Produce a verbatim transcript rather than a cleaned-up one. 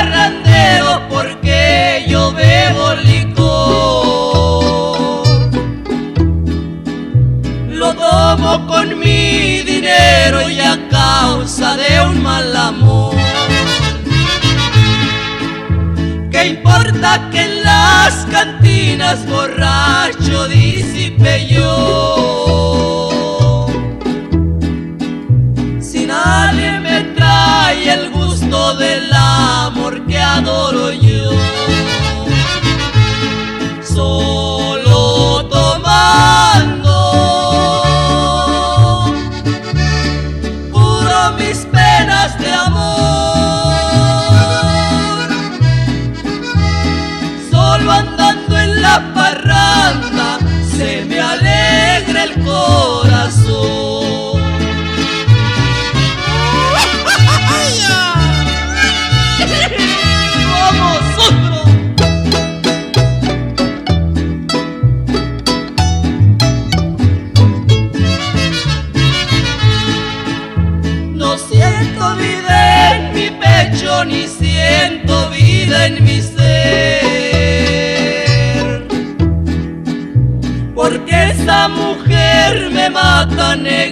parrandero porque yo bebo licor. Lo tomo con mi dinero y a causa de un mal amor. ¿Qué importa que en las cantinas borracho disipe yo? Si nadie me trae el gusto del amor que adoro yo, solo tomando curo mis penas de amor. Solo andando en la parranda se me alegra el corazón. ¡Vamos, otro! No siento vida en mi pecho, ni siento vida en mi ser, porque esa mujer me mata, negra.